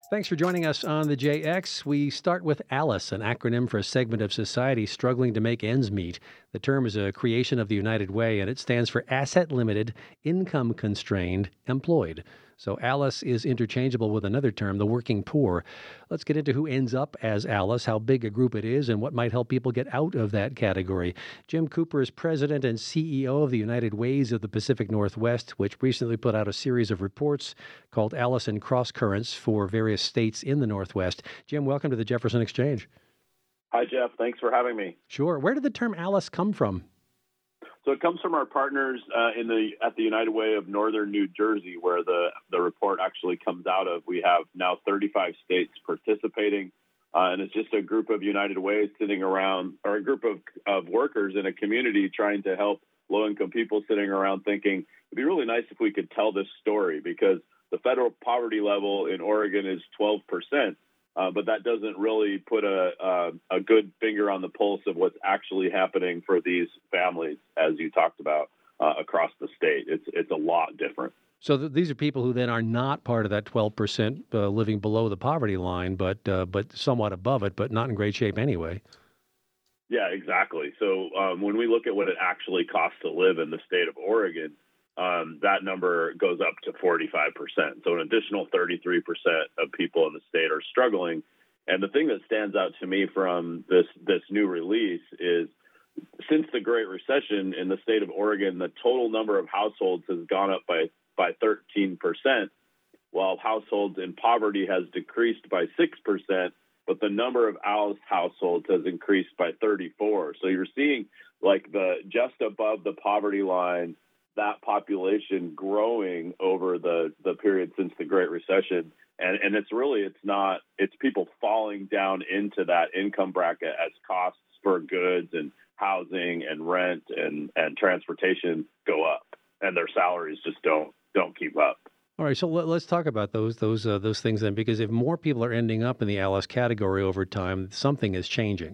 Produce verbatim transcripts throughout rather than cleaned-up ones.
Thanks for joining us on the J X. We start with ALICE, an acronym for a segment of society struggling to make ends meet. The term is a creation of the United Way, and it stands for Asset Limited, Income Constrained, Employed. So ALICE is interchangeable with another term, the working poor. Let's get into who ends up as ALICE, how big a group it is, and what might help people get out of that category. Jim Cooper is president and C E O of the United Ways of the Pacific Northwest, which recently put out a series of reports called ALICE and Cross Currents for various states in the Northwest. Jim, welcome to the Jefferson Exchange. Hi, Jeff. Thanks for having me. Sure. Where did the term ALICE come from? So it comes from our partners uh, in the at the United Way of Northern New Jersey, where the, the report actually comes out of. We have now thirty-five states participating, uh, and it's just a group of United Ways sitting around, or a group of, of workers in a community trying to help low-income people sitting around thinking, it'd be really nice if we could tell this story, because the federal poverty level in Oregon is twelve percent. Uh, but that doesn't really put a, a a good finger on the pulse of what's actually happening for these families, as you talked about, uh, across the state. It's it's a lot different. So th- these are people who then are not part of that twelve percent uh, living below the poverty line, but uh, but somewhat above it, but not in great shape anyway. Yeah, exactly. So um, when we look at what it actually costs to live in the state of Oregon, Um, that number goes up to forty-five percent. So an additional thirty-three percent of people in the state are struggling. And the thing that stands out to me from this, this new release is, since the Great Recession in the state of Oregon, the total number of households has gone up by, by thirteen percent, while households in poverty has decreased by six percent, but the number of ALICE households has increased by thirty-four. So you're seeing like the just above the poverty line, that population growing over the, the period since the Great Recession. And, and it's really, it's not, it's people falling down into that income bracket as costs for goods and housing and rent and, and transportation go up, and their salaries just don't, don't keep up. All right, so let, let's talk about those those uh, those things then, because if more people are ending up in the ALICE category over time, something is changing.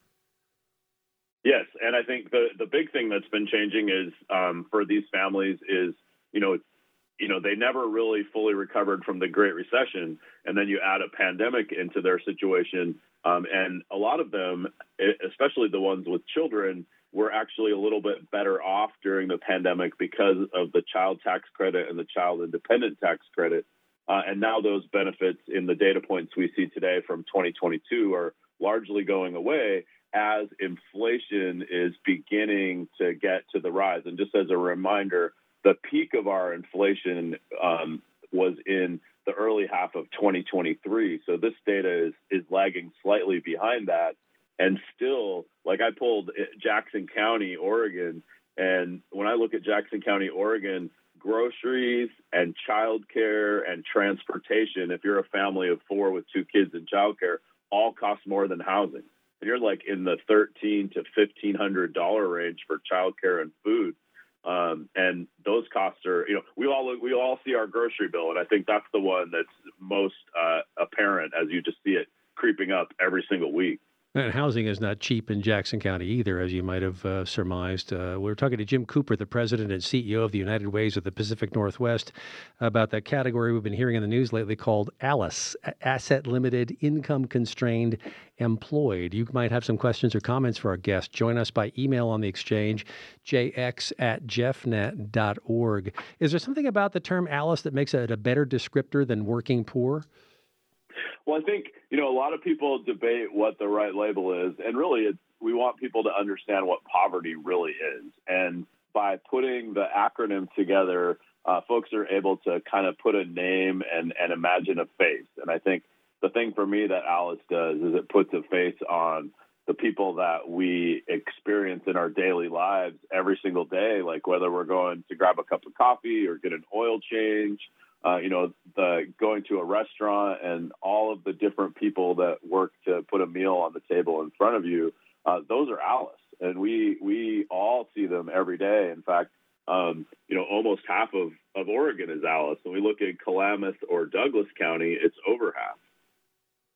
Yes, and I think the, the big thing that's been changing is um, for these families is, you know, you know, they never really fully recovered from the Great Recession, and then you add a pandemic into their situation, um, and a lot of them, especially the ones with children, were actually a little bit better off during the pandemic because of the child tax credit and the child independent tax credit, uh, and now those benefits in the data points we see today from twenty twenty-two are largely going away as inflation is beginning to get to the rise. And just as a reminder, the peak of our inflation um, was in the early half of twenty twenty-three. So this data is, is lagging slightly behind that. And still, like I pulled Jackson County, Oregon, and when I look at Jackson County, Oregon, groceries and childcare and transportation, if you're a family of four with two kids in childcare, all cost more than housing. You're like in the thirteen to fifteen hundred dollar range for childcare and food, um, and those costs are, you know, we all we all see our grocery bill, and I think that's the one that's most uh, apparent as you just see it creeping up every single week. And housing is not cheap in Jackson County either, as you might have uh, surmised. Uh, we're talking to Jim Cooper, the president and C E O of the United Ways of the Pacific Northwest, about that category we've been hearing in the news lately called ALICE, Asset Limited, Income Constrained, Employed. You might have some questions or comments for our guest. Join us by email on the exchange, j x at jeffnet dot org. Is there something about the term ALICE that makes it a better descriptor than working poor? Well, I think, you know, a lot of people debate what the right label is, and really it's, we want people to understand what poverty really is. And by putting the acronym together, uh, folks are able to kind of put a name and, and imagine a face. And I think the thing for me that ALICE does is it puts a face on the people that we experience in our daily lives every single day, like whether we're going to grab a cup of coffee or get an oil change, Uh, you know, the going to a restaurant and all of the different people that work to put a meal on the table in front of you, uh, those are ALICE. And we we all see them every day. In fact, um, you know, almost half of, of Oregon is ALICE. When we look at Klamath or Douglas County, it's over half.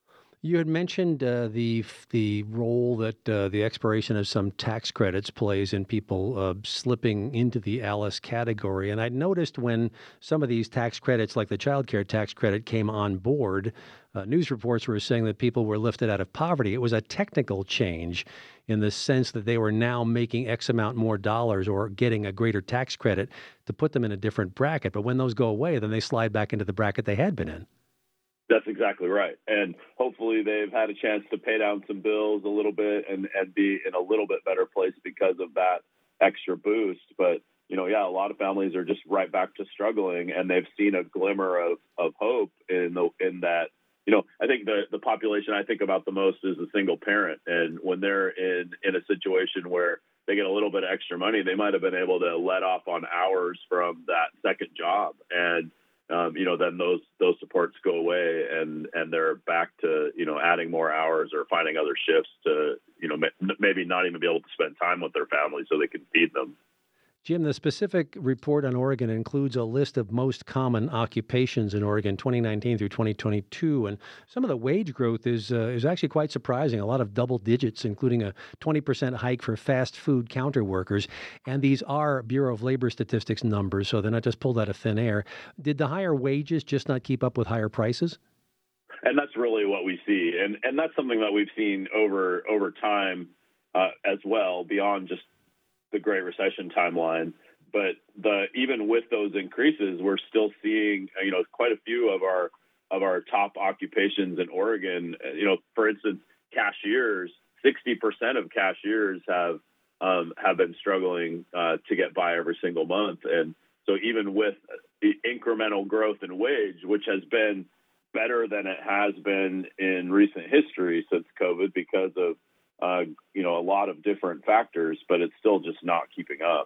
You had mentioned uh, the the role that uh, the expiration of some tax credits plays in people uh, slipping into the ALICE category. And I noticed when some of these tax credits, like the child care tax credit, came on board, uh, news reports were saying that people were lifted out of poverty. It was a technical change in the sense that they were now making X amount more dollars or getting a greater tax credit to put them in a different bracket. But when those go away, then they slide back into the bracket they had been in. That's exactly right. And hopefully they've had a chance to pay down some bills a little bit and, and be in a little bit better place because of that extra boost. But, you know, yeah, a lot of families are just right back to struggling, and they've seen a glimmer of, of hope in the in that. You know, I think the, the population I think about the most is a single parent. And when they're in, in a situation where they get a little bit of extra money, they might have been able to let off on hours from that second job. And Um, you know, then those those supports go away, and, and they're back to, you know, adding more hours or finding other shifts to, you know, m- maybe not even be able to spend time with their family so they can feed them. Jim, the specific report on Oregon includes a list of most common occupations in Oregon, twenty nineteen through twenty twenty-two, and some of the wage growth is uh, is actually quite surprising. A lot of double digits, including a twenty percent hike for fast food counter workers. And these are Bureau of Labor Statistics numbers, so they're not just pulled out of thin air. Did the higher wages just not keep up with higher prices? And that's really what we see, and and that's something that we've seen over over time uh, as well, beyond just the Great Recession timeline. But the even with those increases, we're still seeing, you know, quite a few of our of our top occupations in Oregon. You know, for instance, cashiers, sixty percent of cashiers have um, have been struggling uh, to get by every single month. And so even with the incremental growth in wage, which has been better than it has been in recent history since COVID because of Uh, you know, a lot of different factors, but it's still just not keeping up.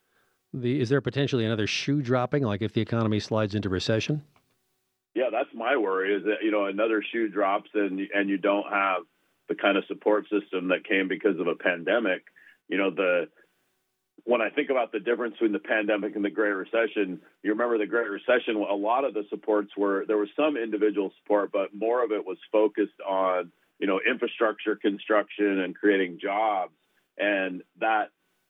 The, is there potentially another shoe dropping, like if the economy slides into recession? Yeah, that's my worry, is that, you know, another shoe drops and and you don't have the kind of support system that came because of a pandemic. You know, the when I think about the difference between the pandemic and the Great Recession, you remember the Great Recession, a lot of the supports were, there was some individual support, but more of it was focused on, you know, infrastructure construction and creating jobs. And that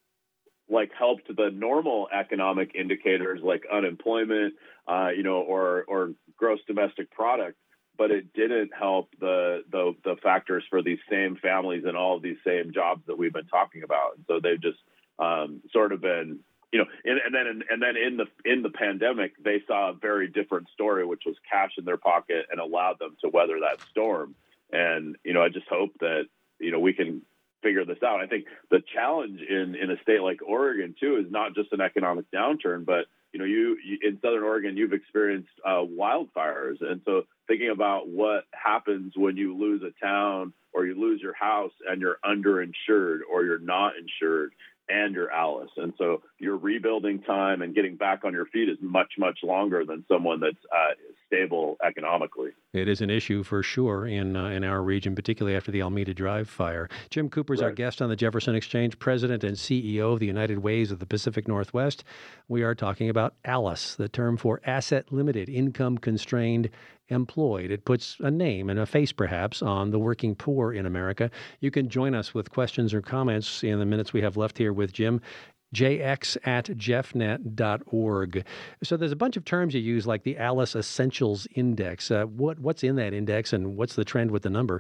like helped the normal economic indicators like unemployment, uh, you know, or, or gross domestic product, but it didn't help the, the, the factors for these same families and all of these same jobs that we've been talking about. And so they've just um, sort of been, you know, and, and then and then in the in the pandemic, they saw a very different story, which was cash in their pocket and allowed them to weather that storm. And, you know, I just hope that, you know, we can figure this out. I think the challenge in, in a state like Oregon, too, is not just an economic downturn, but, you know, you, you in Southern Oregon, you've experienced uh, wildfires. And so thinking about what happens when you lose a town or you lose your house and you're underinsured or you're not insured and you're ALICE. And so your rebuilding time and getting back on your feet is much, much longer than someone that's uh, stable economically. It is an issue for sure in uh, in our region, particularly after the Almeda Drive fire. Jim Cooper is Right. our guest on the Jefferson Exchange, president and C E O of the United Ways of the Pacific Northwest. We are talking about ALICE, the term for asset limited, income constrained employed. It puts a name and a face, perhaps, on the working poor in America. You can join us with questions or comments in the minutes we have left here with Jim. j x at jeffnet dot org. So there's a bunch of terms you use, like the ALICE Essentials Index. Uh, what what's in that index, and what's the trend with the number?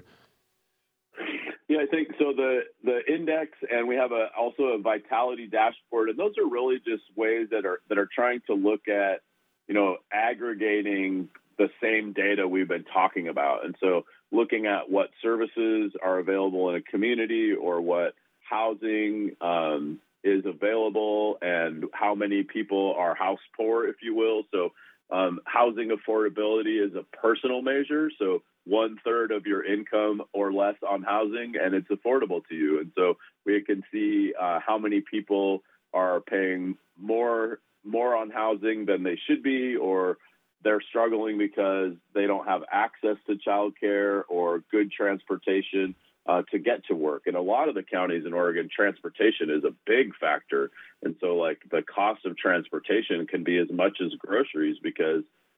Yeah, I think so. The the index, and we have a also a vitality dashboard, and those are really just ways that are that are trying to look at, you know, aggregating the same data we've been talking about. And so looking at what services are available in a community or what housing um, is available and how many people are house poor, if you will. So um, housing affordability is a personal measure. So one third of your income or less on housing, and it's affordable to you. And so we can see uh, how many people are paying more more on housing than they should be, or they're struggling because they don't have access to childcare or good transportation uh, to get to work. In a lot of the counties in Oregon, transportation is a big factor. And so, like, the cost of transportation can be as much as groceries because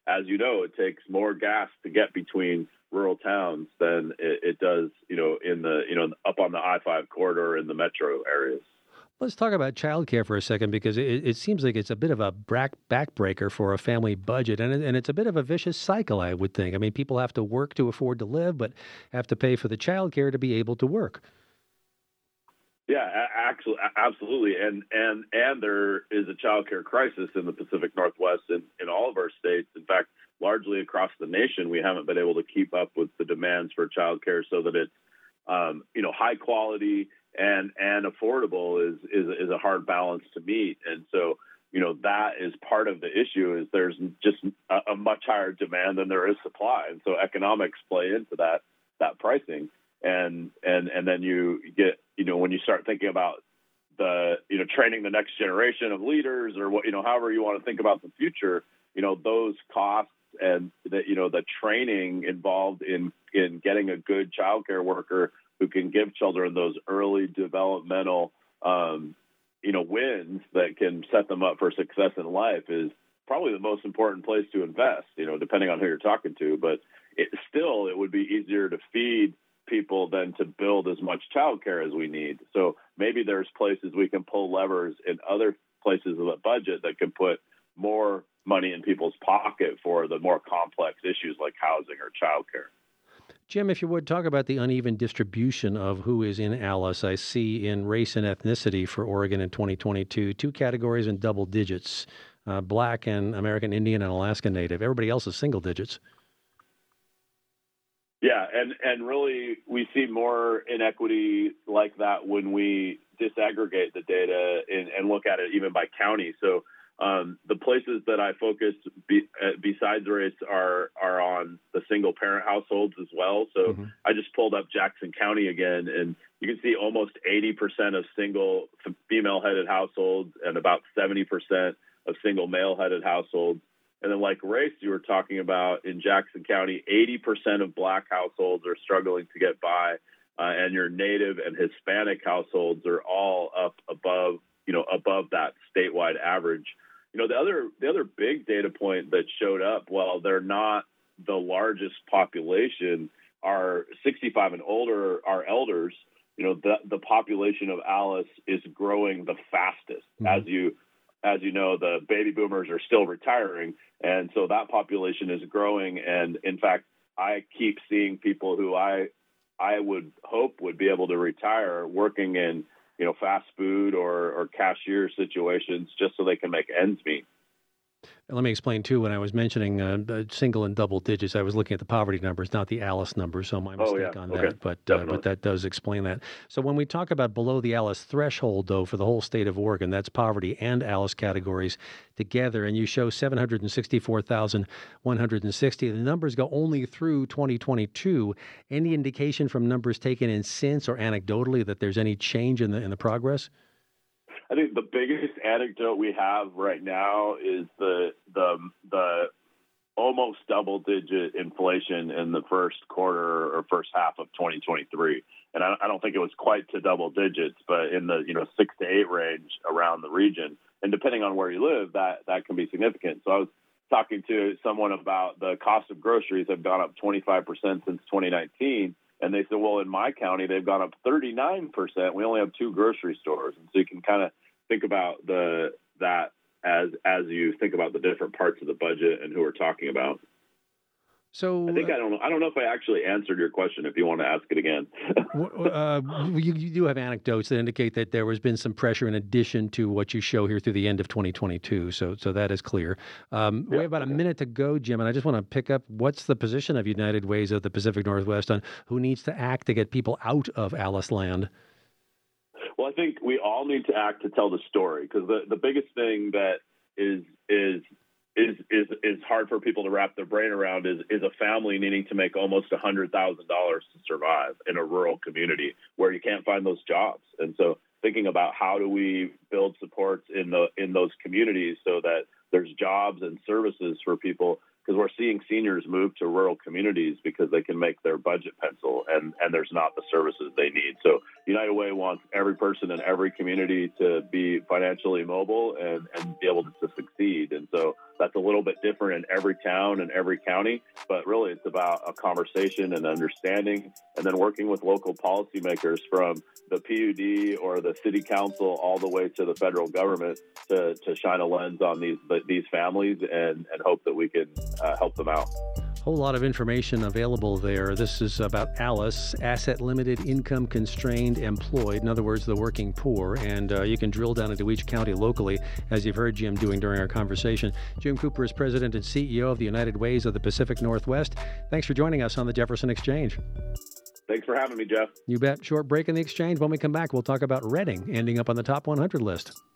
as you know, it takes more gas to get between rural towns than it, it does, you know, in the, you know, up on the I five corridor in the metro areas. Let's talk about childcare for a second, because it, it seems like it's a bit of a back backbreaker for a family budget, and it, and it's a bit of a vicious cycle, I would think. I mean, people have to work to afford to live, but have to pay for the childcare to be able to work. Yeah, actually, absolutely, and and and there is a child care crisis in the Pacific Northwest in, in all of our states. In fact, largely across the nation, we haven't been able to keep up with the demands for child care so that it's um, you know high quality and and affordable is is is a hard balance to meet. And so you know that is part of the issue. Is there's just a, a much higher demand than there is supply, and so economics play into that that pricing. And and and then you get, you know, when you start thinking about the, you know, training the next generation of leaders, or what, you know, however you want to think about the future, you know, those costs and the, you know, the training involved in, in getting a good childcare worker who can give children those early developmental, um, you know, wins that can set them up for success in life is probably the most important place to invest, you know, depending on who you're talking to. But it still, it would be easier to feed people than to build as much childcare as we need. So maybe there's places we can pull levers in other places of the budget that can put more money in people's pocket for the more complex issues like housing or childcare. Jim, if you would, talk about the uneven distribution of who is in ALICE. I see in race and ethnicity for Oregon in twenty twenty-two, two categories in double digits, uh, Black and American Indian and Alaska Native. Everybody else is single digits. Yeah, and, and really we see more inequity like that when we disaggregate the data and, and look at it even by county. So um, the places that I focus be, uh, besides race are are on the single parent households as well. So mm-hmm. I just pulled up Jackson County again, and you can see almost eighty percent of single female-headed households and about seventy percent of single male-headed households. And then like race you were talking about in Jackson County, eighty percent of Black households are struggling to get by, uh, and your Native and Hispanic households are all up above, you know, above that statewide average. You know, the other the other big data point that showed up, while they're not the largest population, are sixty-five and older, our elders. You know, the the population of ALICE is growing the fastest. Mm-hmm. As you As you know, the baby boomers are still retiring, and so that population is growing. And in fact, I keep seeing people who I I would hope would be able to retire working in, you know, fast food or, or cashier situations just so they can make ends meet. Let me explain, too, when I was mentioning uh, single and double digits, I was looking at the poverty numbers, not the ALICE numbers, so my mistake oh, yeah. on okay. that. But uh, but that does explain that. So when we talk about below the ALICE threshold, though, for the whole state of Oregon, that's poverty and ALICE categories together, and you show seven hundred sixty-four thousand one hundred sixty. The numbers go only through twenty twenty-two. Any indication from numbers taken in since or anecdotally that there's any change in the in the progress? I think the biggest anecdote we have right now is the the the almost double digit inflation in the first quarter or first half of twenty twenty-three. And I, I don't think it was quite to double digits, but in the, you know, six to eight range around the region. And depending on where you live, that, that can be significant. So I was talking to someone about the cost of groceries have gone up twenty-five percent since twenty nineteen. And they said, well, in my county, they've gone up thirty-nine percent. We only have two grocery stores. And so you can kind of think about the that as as you think about the different parts of the budget and who we're talking about. So I think uh, I don't know. I don't know if I actually answered your question. If you want to ask it again, uh, you, you do have anecdotes that indicate that there has been some pressure in addition to what you show here through the end of twenty twenty-two. So, so that is clear. Um, yeah, we have about okay. a minute to go, Jim, and I just want to pick up. What's the position of United Ways of the Pacific Northwest on who needs to act to get people out of ALICE land? Well, I think we all need to act to tell the story, because the, the biggest thing that is is is is is hard for people to wrap their brain around is is a family needing to make almost one hundred thousand dollars to survive in a rural community where you can't find those jobs. And so thinking about how do we build supports in the in those communities so that there's jobs and services for people because we're seeing seniors move to rural communities because they can make their budget pencil and, and there's not the services they need. So United Way wants every person in every community to be financially mobile and, and be able to, to succeed. And so that's a little bit different in every town and every county, but really it's about a conversation and understanding, and then working with local policymakers from the P U D or the city council all the way to the federal government to, to shine a lens on these these families and, and hope that we can uh, help them out. Whole lot of information available there. This is about ALICE, Asset Limited, Income Constrained, Employed. In other words, the working poor. And uh, you can drill down into each county locally, as you've heard Jim doing during our conversation. Jim Cooper is President and C E O of the United Ways of the Pacific Northwest. Thanks for joining us on the Jefferson Exchange. Thanks for having me, Jeff. You bet. Short break in the exchange. When we come back, we'll talk about Reading ending up on the top one hundred list.